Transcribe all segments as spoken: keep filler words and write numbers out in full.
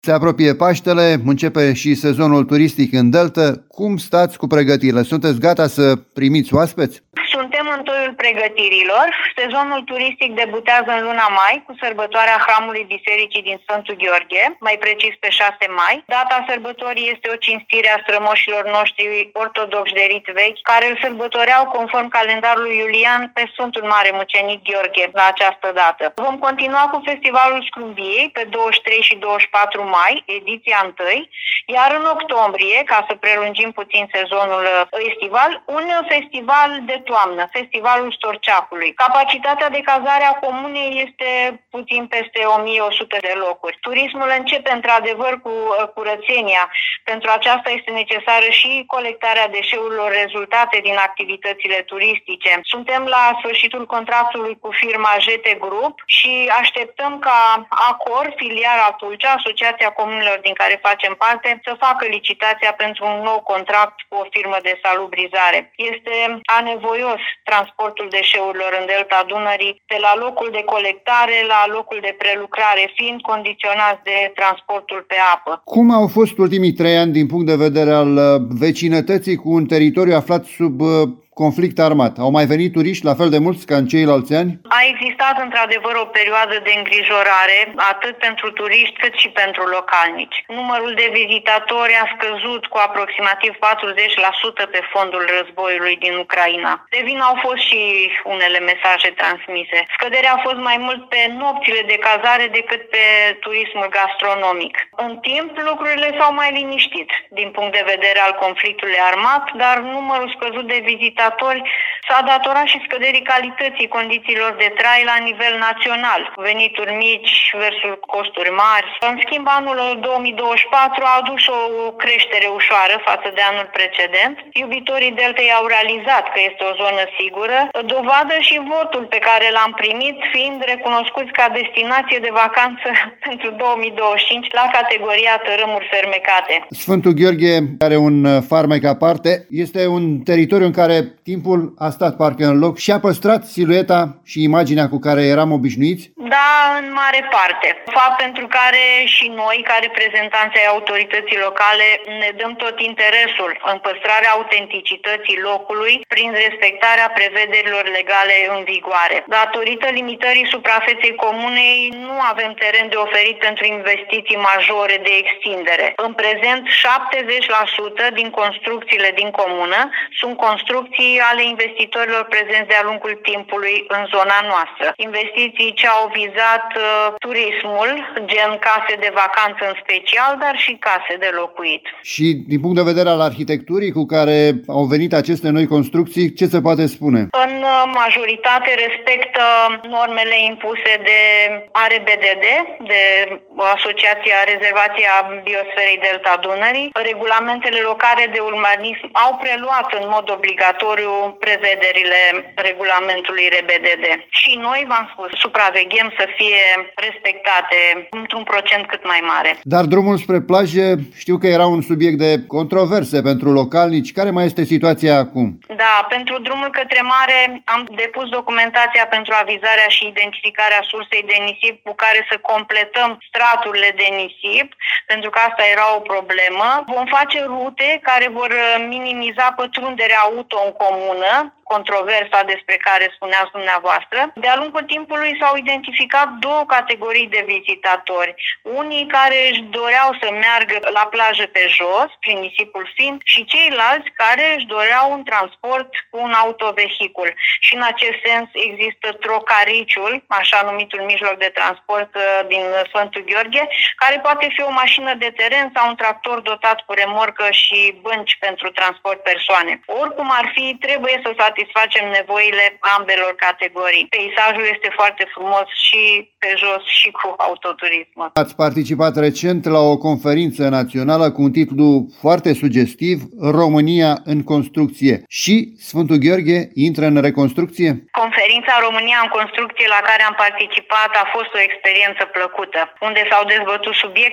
Se apropie Paștele, începe și sezonul turistic în Delta. Cum stați cu pregătirile? Sunteți gata să primiți oaspeți? Suntem în toiul pregătirilor. Sezonul turistic debutează în luna mai cu sărbătoarea Hramului Bisericii din Sfântul Gheorghe, mai precis pe șase mai. Data sărbătorii este o cinstire a strămoșilor noștri ortodoxi de rit vechi, care îl sărbătoreau conform calendarului iulian pe Sfântul Mare Mucenic Gheorghe la această dată. Vom continua cu Festivalul Scrumbiei pe douăzeci și trei și douăzeci și patru mai, ediția întâi, iar în octombrie, ca să prelungim puțin sezonul estival, un festival de toamnă, Festivalul Storceacului. Capacitatea de cazare a comunei este puțin peste o mie o sută de locuri. Turismul începe într-adevăr cu curățenia. Pentru aceasta este necesară și colectarea deșeurilor rezultate din activitățile turistice. Suntem la sfârșitul contractului cu firma J T Group și așteptăm ca Acor, filiala Tulcea, Asociația Comunelor din care facem parte, să facă licitația pentru un nou contract cu o firmă de salubrizare. Este anevoios transportul deșeurilor în delta Dunării de la locul de colectare la locul de prelucrare, fiind condiționați de transportul pe apă. Cum au fost ultimii trei ani din punct de vedere al vecinătății cu un teritoriu aflat sub conflict armat? Au mai venit turiști la fel de mulți ca în ceilalți ani? A existat într-adevăr o perioadă de îngrijorare, atât pentru turiști cât și pentru localnici. Numărul de vizitatori a scăzut cu aproximativ patruzeci la sută pe fondul războiului din Ucraina. De vină au fost și unele mesaje transmise. Scăderea a fost mai mult pe nopțile de cazare decât pe turismul gastronomic. În timp, lucrurile s-au mai liniștit din punct de vedere al conflictului armat, dar numărul scăzut de vizitatori s-a datorat și scăderii calității condițiilor de trai la nivel național, venituri mici versus costuri mari. În schimb, anul două mii douăzeci și patru a adus o creștere ușoară față de anul precedent. Iubitorii Deltei au realizat că este o zonă sigură, dovadă și votul pe care l-am primit, fiind recunoscuți ca destinație de vacanță pentru două mii douăzeci și cinci la categoria tărâmuri fermecate. Sfântul Gheorghe are un farmec aparte, este un teritoriu în care timpul a stat parcă în loc și a păstrat silueta și imaginea cu care eram obișnuiți? Da, în mare parte. Fapt pentru care și noi, ca reprezentanți ai autorității locale, ne dăm tot interesul în păstrarea autenticității locului prin respectarea prevederilor legale în vigoare. Datorită limitării suprafeței comunei, nu avem teren de oferit pentru investiții majore de extindere. În prezent, șaptezeci la sută din construcțiile din comună sunt construcții ale investitorilor prezenți de-a lungul timpului în zona noastră. Investiții ce au vizat uh, turismul, gen case de vacanță în special, dar și case de locuit. Și din punct de vedere al arhitecturii cu care au venit aceste noi construcții, ce se poate spune? În majoritate respectă normele impuse de A R B D D, de Asociația Rezervația Biosferei Delta Dunării. Regulamentele locale de urbanism au preluat în mod obligatoriu prevederile regulamentului R B D D. Și noi, v-am spus, supraveghem să fie respectate într-un procent cât mai mare. Dar drumul spre plaje, știu că era un subiect de controverse pentru localnici. Care mai este situația acum? Da, pentru drumul către mare am depus documentația pentru avizarea și identificarea sursei de nisip cu care să completăm straturile de nisip, pentru că asta era o problemă. Vom face rute care vor minimiza pătrunderea auto în comună, controversa despre care spuneați dumneavoastră. De-a lungul timpului s-au identificat două categorii de vizitatori. Unii care își doreau să meargă la plajă pe jos, prin nisipul fin, și ceilalți care își doreau un transport cu un autovehicul. Și în acest sens există trocariciul, așa numitul mijloc de transport din Sfântul Gheorghe, care poate fi o mașină de teren sau un tractor dotat cu remorcă și bănci pentru transport persoane. Oricum ar fi, trebuie să satisfacem nevoile ambelor categorii. Peisajul este foarte frumos și pe jos și cu autoturismul. Ați participat recent la o conferință națională cu un titlu foarte sugestiv, România în construcție. Și Sfântul Gheorghe intră în reconstrucție? Conferința România în construcție la care am participat a fost o experiență plăcută, unde s-au dezbătut subiecte de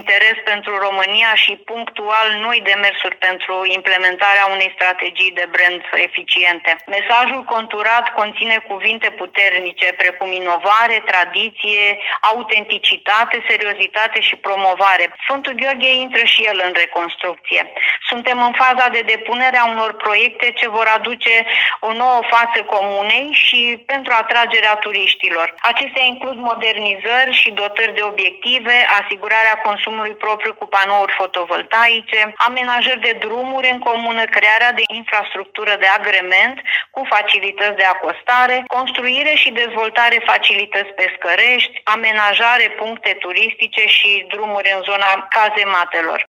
interes pentru România și punctual noi demersuri pentru implementarea unei strategii de brand eficiente. Mesajul conturat conține cuvinte puternice precum inovare, tradiție, autenticitate, seriozitate și promovare. Sfântul Gheorghe intră și el în reconstrucție. Suntem în faza de depunere a unor proiecte ce vor aduce o nouă față comunei și pentru atragerea turiștilor. Acestea includ modernizări și dotări de obiective, asigurarea consumului propriu cu panouri fotovoltaice, amenajări de drumuri în comună, crearea de infrastructură de agrement cu facilități de acostare, construire și dezvoltare facilități pescărești, amenajare puncte turistice și drumuri în zona cazematelor.